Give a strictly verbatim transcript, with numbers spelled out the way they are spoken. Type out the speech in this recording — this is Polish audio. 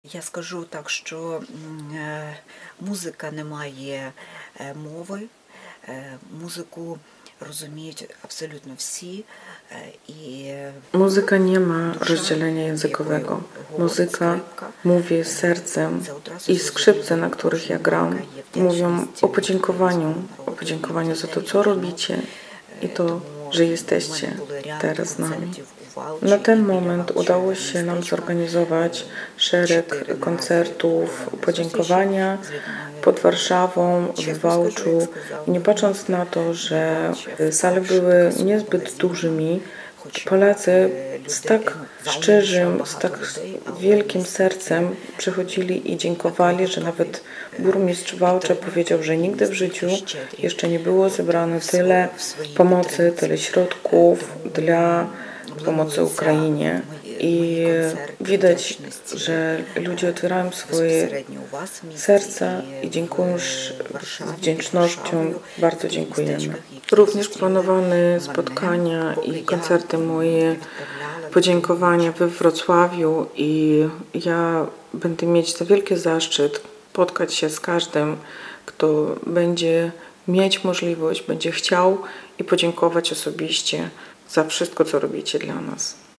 Я скажу так, що е, музика не має е, мови, е, музику розуміють абсолютно всі. Е, і Muzyka nie ma dusza, rozdzielenia językowego. jakою Muzyka скрипка, mówi sercem це одразу i skrzypce, na зрозуміло, których ja кожна gram, музика є mówią вдячністю o podziękowaniu, українському o народу, podziękowaniu za to, дітей, co жінок. robicie i Е, to, Тому że в мене jesteście були ряд teraz z nami. концертів у Валчі Na і ten біля moment Валчі udało się nam містечка. zorganizować Чотири szereg рази koncertów провели podziękowania зустрічі з людьми. pod Warszawą, w Чесно скажу, Wałczu. як сказав Nie мені patrząc na to, że Валча, sale вперше były така сума niezbyt була dużymi, зібрана. Хоч Polacy багато z людей, tak ну, зал не szczerzym, вміщав z багато tak людей, але wielkim настільки sercem przychodzili i dziękowali, że nawet е, burmistrz Wałcza підтримати powiedział, że і nigdy w настільки życiu щедрі jeszcze nie było zebrane в tyle сво- в своїй pomocy, підтримці. tyle środków Тому dla pomocy плануються Ukrainie. мої- I мої концерти widać, вдячності, że ludzie е, otwierają swoje безпосередньо у вас в місті serca і i dziękują в z Варшаві, під wdzięcznością. Варшавою, Bardzo в тих dziękujemy. містечках, які Również зустріли planowane мене, spotkania коли i я koncerty moje, відправляла podziękowania we Wrocławiu i ja będę mieć ten wielki zaszczyt spotkać się z każdym, kto będzie mieć możliwość, będzie chciał i podziękować osobiście za wszystko, co robicie dla nas.